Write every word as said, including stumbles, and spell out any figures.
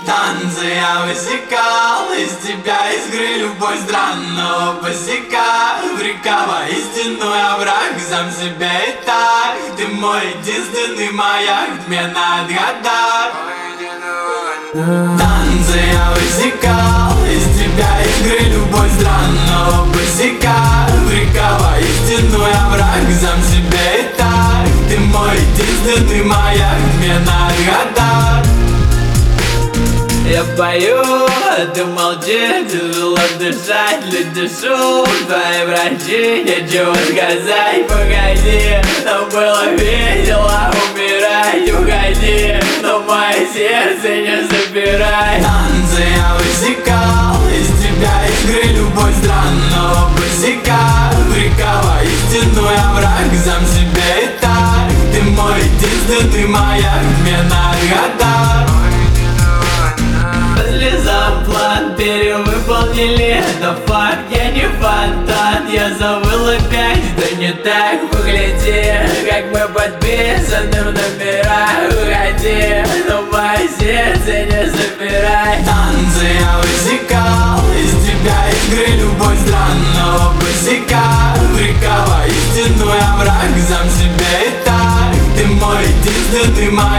Танцы я высекал из тебя искры любовь странного босика. Врикова истинную овраг, сам себе и так. Ты мой единственный маяк, мне над года. Танцы я высекал из тебя искры любовь странного босика. Врикова истинную овраг, сам себе и так. Ты мой единственный маяк, мне над года. Я пою, а ты молчишь, тяжело дышать, люди шум, твои врачи, нечего сказать, погоди, нам было весело умирать, уходи, но мое сердце не забирай. Танцы я высекал из тебя искры любовь странного босика. Врикова истинную овраг, сам себе и так. Ты мой единственный маяк, мне над года. Слезам план перевыполнили, это факт, я не фонтан. Я забыл опять, что не так, погляди, как мы подписаны в номерах. Уходи, но мое сердце не забирай. Танцы я высекал из тебя искры любовь странного босика. Врикова истинную овраг, сам себе и так. Ты мой единственный маяк.